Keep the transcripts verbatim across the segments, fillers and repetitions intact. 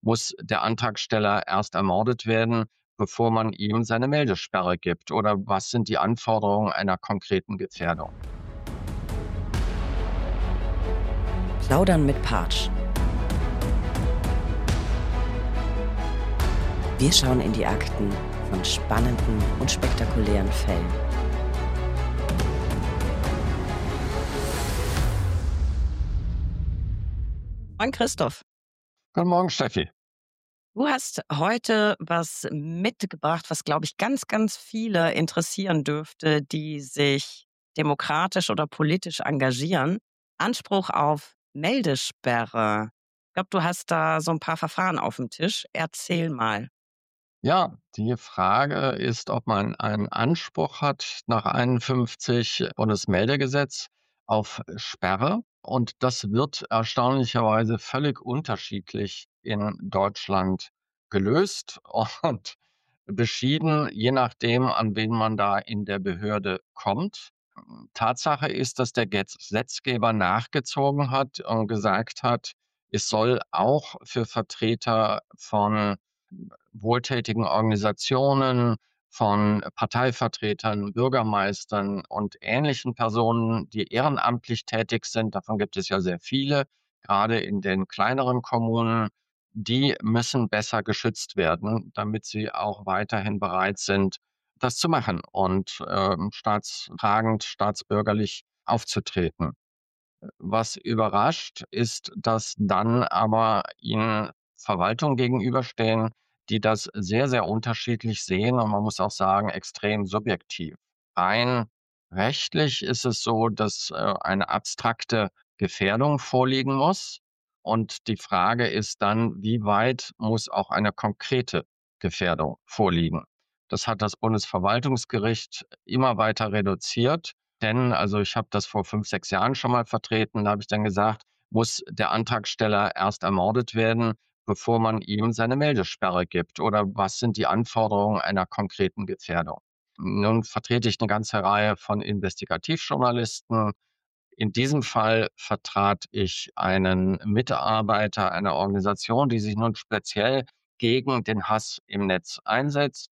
muss der Antragsteller erst ermordet werden, bevor man ihm seine Meldesperre gibt? Oder was sind die Anforderungen einer konkreten Gefährdung? Plaudern mit Partsch. Wir schauen in die Akten von spannenden und spektakulären Fällen. Moin Christoph. Guten Morgen, Steffi. Du hast heute was mitgebracht, was, glaube ich, ganz, ganz viele interessieren dürfte, die sich demokratisch oder politisch engagieren. Anspruch auf Meldesperre. Ich glaube, du hast da so ein paar Verfahren auf dem Tisch. Erzähl mal. Ja, die Frage ist, ob man einen Anspruch hat nach einundfünfzig Bundesmeldegesetz auf Sperre. Und das wird erstaunlicherweise völlig unterschiedlich in Deutschland gelöst und beschieden, je nachdem, an wen man da in der Behörde kommt. Tatsache ist, dass der Gesetzgeber nachgezogen hat und gesagt hat, es soll auch für Vertreter von wohltätigen Organisationen, von Parteivertretern, Bürgermeistern und ähnlichen Personen, die ehrenamtlich tätig sind, davon gibt es ja sehr viele, gerade in den kleineren Kommunen, die müssen besser geschützt werden, damit sie auch weiterhin bereit sind, das zu machen und ähm, staatstragend, staatsbürgerlich aufzutreten. Was überrascht, ist, dass dann aber ihnen Verwaltungen gegenüberstehen, die das sehr, sehr unterschiedlich sehen und man muss auch sagen, extrem subjektiv. Rein rechtlich ist es so, dass äh, eine abstrakte Gefährdung vorliegen muss und die Frage ist dann, wie weit muss auch eine konkrete Gefährdung vorliegen? Das hat das Bundesverwaltungsgericht immer weiter reduziert. Denn also ich habe das vor fünf, sechs Jahren schon mal vertreten, da habe ich dann gesagt, muss der Antragsteller erst ermordet werden, bevor man ihm seine Meldesperre gibt? Oder was sind die Anforderungen einer konkreten Gefährdung? Nun vertrete ich eine ganze Reihe von Investigativjournalisten. In diesem Fall vertrat ich einen Mitarbeiter einer Organisation, die sich nun speziell gegen den Hass im Netz einsetzt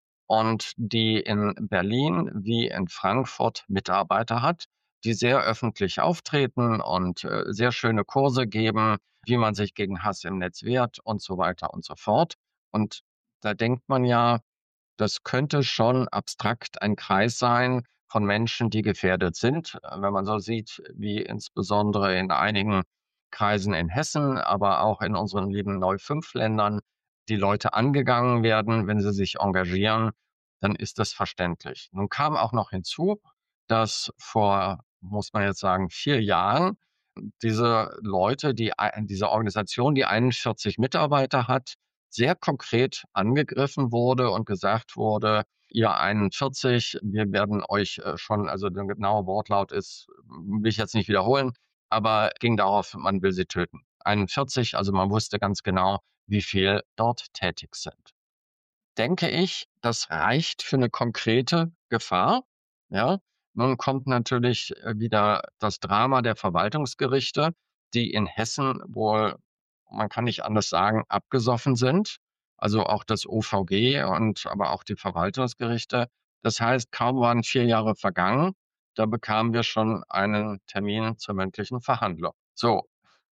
und die in Berlin wie in Frankfurt Mitarbeiter hat, die sehr öffentlich auftreten und äh, sehr schöne Kurse geben, wie man sich gegen Hass im Netz wehrt und so weiter und so fort. Und da denkt man ja, das könnte schon abstrakt ein Kreis sein von Menschen, die gefährdet sind. Äh, Wenn man so sieht, wie insbesondere in einigen Kreisen in Hessen, aber auch in unseren lieben neu fünf Ländern die Leute angegangen werden, wenn sie sich engagieren, dann ist das verständlich. Nun kam auch noch hinzu, dass vor, muss man jetzt sagen, vier Jahren diese Leute, die ei diese Organisation, die einundvierzig Mitarbeiter hat, sehr konkret angegriffen wurde und gesagt wurde: „Ihr einundvierzig, wir werden euch, äh, schon“, also der genaue Wortlaut ist, will ich jetzt nicht wiederholen, aber ging darauf, man will sie töten. einundvierzig, also man wusste ganz genau, wie viel dort tätig sind. Denke ich, das reicht für eine konkrete Gefahr, ja? Nun kommt natürlich, äh, wieder das Drama der Verwaltungsgerichte, die in Hessen wohl, man kann nicht anders sagen, abgesoffen sind, also auch das O V G und aber auch die Verwaltungsgerichte. Das heißt, kaum waren vier Jahre vergangen, da bekamen wir schon einen Termin zur mündlichen Verhandlung. So,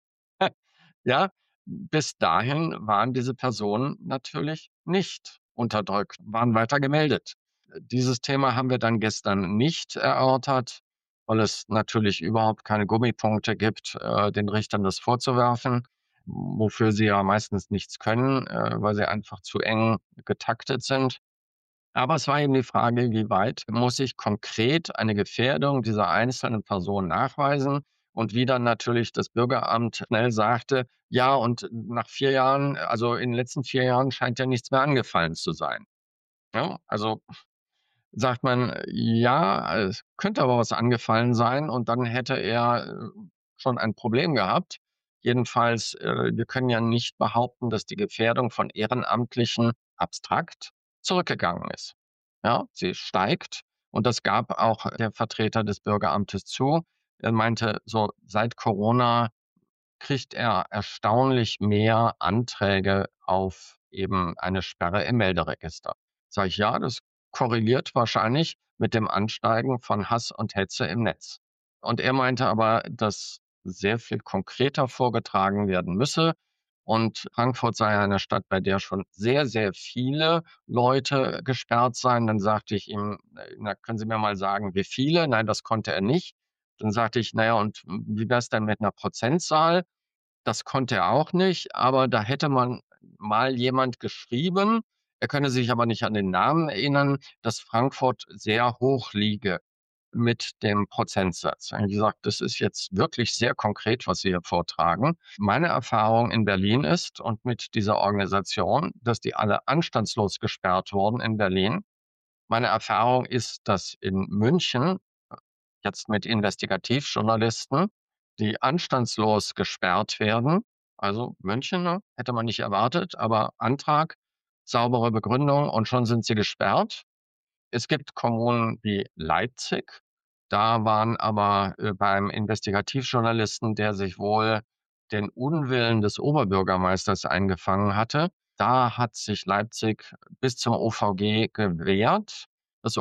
ja, bis dahin waren diese Personen natürlich nicht unterdrückt, waren weiter gemeldet. Dieses Thema haben wir dann gestern nicht erörtert, weil es natürlich überhaupt keine Gummipunkte gibt, äh, den Richtern das vorzuwerfen, wofür sie ja meistens nichts können, äh, weil sie einfach zu eng getaktet sind. Aber es war eben die Frage, wie weit muss ich konkret eine Gefährdung dieser einzelnen Person nachweisen? Und wie dann natürlich das Bürgeramt schnell sagte, ja, und nach vier Jahren, also in den letzten vier Jahren scheint ja nichts mehr angefallen zu sein. Ja, also sagt man, ja, es könnte aber was angefallen sein und dann hätte er äh, schon ein Problem gehabt. Jedenfalls, äh, wir können ja nicht behaupten, dass die Gefährdung von Ehrenamtlichen abstrakt zurückgegangen ist. Ja, sie steigt und das gab auch der Vertreter des Bürgeramtes zu. Er meinte, so seit Corona kriegt er erstaunlich mehr Anträge auf eben eine Sperre im Melderegister. Sage ich: „Ja, das korreliert wahrscheinlich mit dem Ansteigen von Hass und Hetze im Netz.“ Und er meinte aber, dass sehr viel konkreter vorgetragen werden müsse und Frankfurt sei eine Stadt, bei der schon sehr, sehr viele Leute gesperrt seien. Dann sagte ich ihm: „Äh, na, können Sie mir mal sagen, wie viele?“ Nein, das konnte er nicht. Dann sagte ich: „Na ja, und wie wär's denn mit 'ner Prozentzahl?“ Das konnte er auch nicht, aber da hätte man mal jemand geschrieben, er könne sich aber nicht an den Namen erinnern, dass Frankfurt sehr hoch liege mit dem Prozentsatz. Da habe ich gesagt: „Das ist jetzt wirklich sehr konkret, was Sie hier vortragen.“ Meine Erfahrung in Berlin ist und mit dieser Organisation, dass die alle anstandslos gesperrt wurden in Berlin. Meine Erfahrung ist, dass in München, äh, jetzt mit Investigativjournalisten, die anstandslos gesperrt werden. Also München, ne, hätte man nicht erwartet, aber Antrag, saubere Begründung und schon sind sie gesperrt. Es gibt Kommunen wie Leipzig, da waren aber, äh, beim Investigativjournalisten, der sich wohl den Unwillen des Oberbürgermeisters eingefangen hatte, da hat sich Leipzig bis zum OVG gewehrt. Das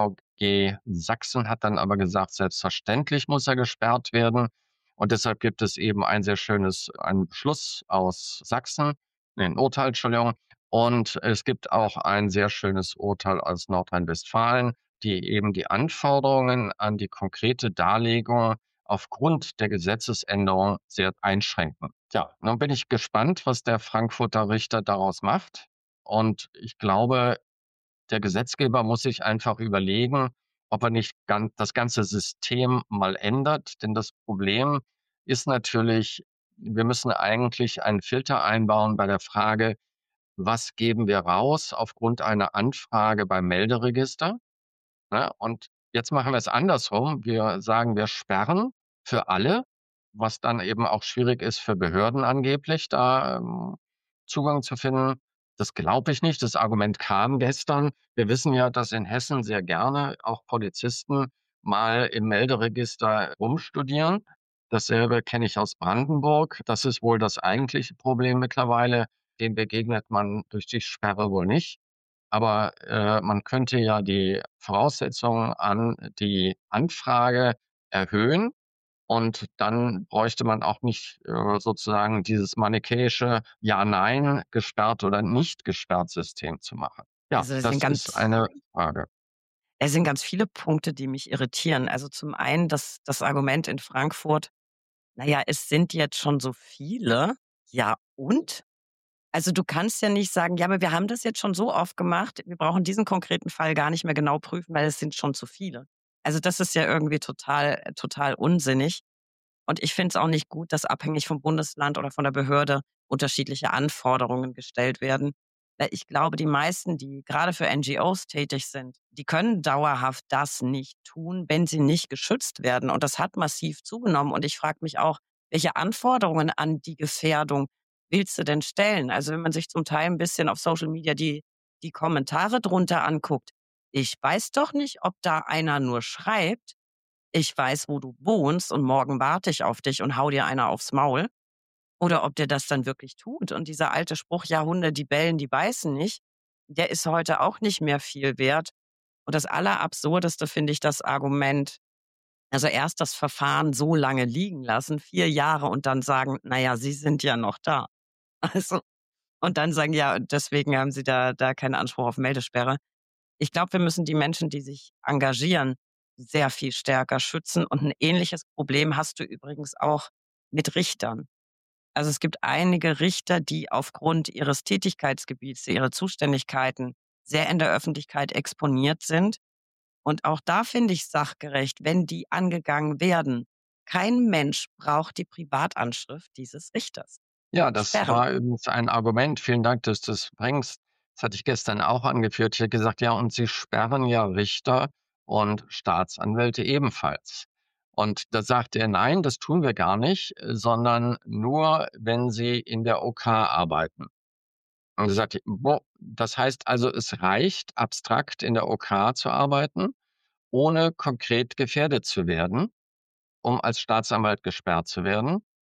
OVG Sachsen hat dann aber gesagt, selbstverständlich muss er gesperrt werden. Und deshalb gibt es eben ein sehr schönes einen Beschluss aus Sachsen, ne, 'n Urteil, Entschuldigung. Und es gibt auch ein sehr schönes Urteil aus Nordrhein-Westfalen, die eben die Anforderungen an die konkrete Darlegung aufgrund der Gesetzesänderung sehr einschränken. Tja, nun bin ich gespannt, was der Frankfurter Richter daraus macht. Und ich glaube, der Gesetzgeber muss sich einfach überlegen, ob er nicht gan das ganze System mal ändert. Denn das Problem ist natürlich, wir müssen eigentlich einen Filter einbauen bei der Frage: „Was geben wir raus aufgrund einer Anfrage beim Melderegister?“ Ne? Und jetzt machen wir es andersrum. Wir sagen, wir sperren für alle, was dann eben auch schwierig ist für Behörden angeblich, da, ähm, Zugang zu finden. Das glaube ich nicht. Das Argument kam gestern. Wir wissen ja, dass in Hessen sehr gerne auch Polizisten mal im Melderegister rumstudieren. Dasselbe kenne ich aus Brandenburg. Das ist wohl das eigentliche Problem mittlerweile. Dem begegnet man durch die Sperre wohl nicht. Aber, äh, man könnte ja die Voraussetzungen an die Anfrage erhöhen und dann bräuchte man auch nicht, äh, sozusagen dieses manichäische Ja-Nein, gesperrt oder nicht gesperrt System zu machen. Ja, Also, das sind das ist ganz eine Frage. es sind ganz viele Punkte, die mich irritieren. Also, zum einen das das Argument in Frankfurt: „Na ja, es sind jetzt schon so viele.“ Ja und? Also, du kannst ja nicht sagen: „Ja, aber wir haben das jetzt schon so oft gemacht. Wir brauchen diesen konkreten Fall gar nicht mehr genau prüfen, weil es sind schon zu viele.“ Also, das ist ja irgendwie total äh, total unsinnig. Und ich finde es auch nicht gut, dass abhängig vom Bundesland oder von der Behörde unterschiedliche Anforderungen gestellt werden. Weil ich glaube, die meisten, die gerade für N G Os tätig sind, die können dauerhaft das nicht tun, wenn sie nicht geschützt werden. Und das hat massiv zugenommen. Und ich frage mich auch, welche Anforderungen an die Gefährdung willst du denn stellen? Also wenn man sich zum Teil ein bisschen auf Social Media die, die Kommentare drunter anguckt, ich weiß doch nicht, ob da einer nur schreibt, ich weiß, wo du wohnst und morgen warte ich auf dich und hau dir einer aufs Maul. Oder ob der das dann wirklich tut. Und dieser alte Spruch, ja, Hunde, die bellen, die beißen nicht, der ist heute auch nicht mehr viel wert. Und das Allerabsurdeste finde ich das Argument, also erst das Verfahren so lange liegen lassen, vier Jahre und dann sagen, na ja, Sie sind ja noch da. Also, und dann sagen, ja, deswegen haben Sie da, da keinen Anspruch auf Meldesperre. Ich glaube, wir müssen die Menschen, die sich engagieren, sehr viel stärker schützen. Und ein ähnliches Problem hast du übrigens auch mit Richtern. Also, es gibt einige Richter, die aufgrund ihres Tätigkeitsgebiets, ihrer Zuständigkeiten sehr in der Öffentlichkeit exponiert sind. Und auch da finde ich sachgerecht, wenn die angegangen werden. Kein Mensch braucht die Privatanschrift dieses Richters. Ja, das Sperren. war übrigens ein Argument. Vielen Dank, dass du's bringst. Das hatte ich gestern auch angeführt. Ich hätte gesagt: „Ja, und Sie sperren ja Richter und Staatsanwälte ebenfalls.“ Und da sagt er: „Nein, das tun wir gar nicht, äh, sondern nur, wenn sie in der O K arbeiten.“ Und da sagte ich: „Bo das heißt also, es reicht, abstrakt in der O K zu arbeiten, ohne konkret gefährdet zu werden, um als Staatsanwalt gesperrt zu werden?“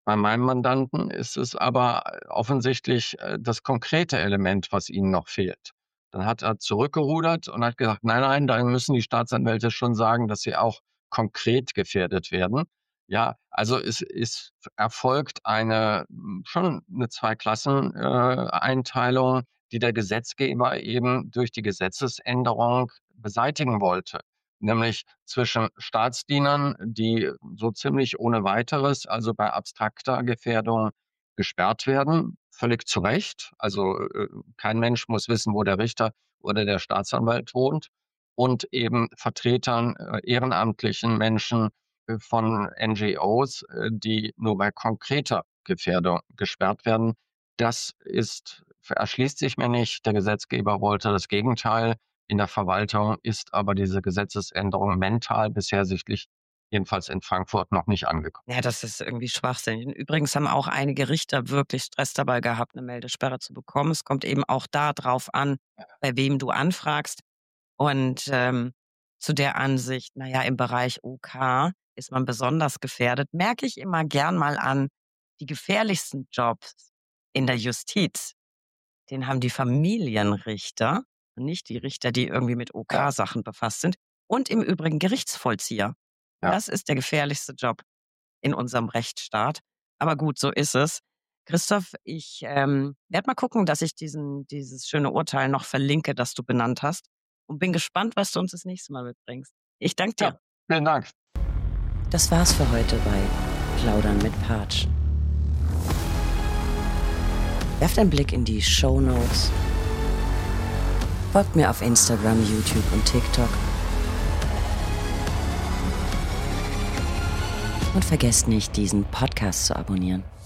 Bei meinem Mandanten ist es aber offensichtlich äh, das konkrete Element, was ihnen noch fehlt. Dann hat er zurückgerudert und hat gesagt, nein, nein, da müssen die Staatsanwälte schon sagen, dass sie auch konkret gefährdet werden. Ja, also es ist erfolgt eine schon eine Zwei-Klassen-Einteilung, die der Gesetzgeber eben durch die Gesetzesänderung beseitigen wollte. Nämlich zwischen Staatsdienern, die so ziemlich ohne Weiteres, also bei abstrakter Gefährdung gesperrt werden, völlig zu Recht. Also äh, kein Mensch muss wissen, wo der Richter oder der Staatsanwalt wohnt. Und eben Vertretern, äh, ehrenamtlichen Menschen äh, von N G Os, äh, die nur bei konkreter Gefährdung gesperrt werden. Das ist, erschließt sich mir nicht. Der Gesetzgeber wollte das Gegenteil. In der Verwaltung ist aber diese Gesetzesänderung mental bisher sichtlich, jedenfalls in Frankfurt, noch nicht angekommen. Ja, das ist irgendwie schwachsinnig. Und übrigens haben auch einige Richter wirklich Stress dabei gehabt, eine Meldesperre zu bekommen. Es kommt eben auch da drauf an, bei wem du anfragst. Und ähm, zu der Ansicht, naja, im Bereich O K ist man besonders gefährdet, merke ich immer gern mal an, die gefährlichsten Jobs in der Justiz, den haben die Familienrichter, nicht die Richter, die irgendwie mit O Ja, K-Sachen befasst sind. Und im Übrigen Gerichtsvollzieher. ja. Das ist der gefährlichste Job in unserem Rechtsstaat. Aber gut, so ist es. Christoph, ich ähm, werde mal gucken, dass ich diesen, dieses schöne Urteil noch verlinke, das du benannt hast. Und bin gespannt, was du uns das nächste Mal mitbringst. Ich danke dir. Ja, vielen Dank. Das war's für heute bei Plaudern mit Patsch. Werft einen Blick in die Shownotes. Folgt mir auf Instagram, YouTube und TikTok. Und vergesst nicht, diesen Podcast zu abonnieren.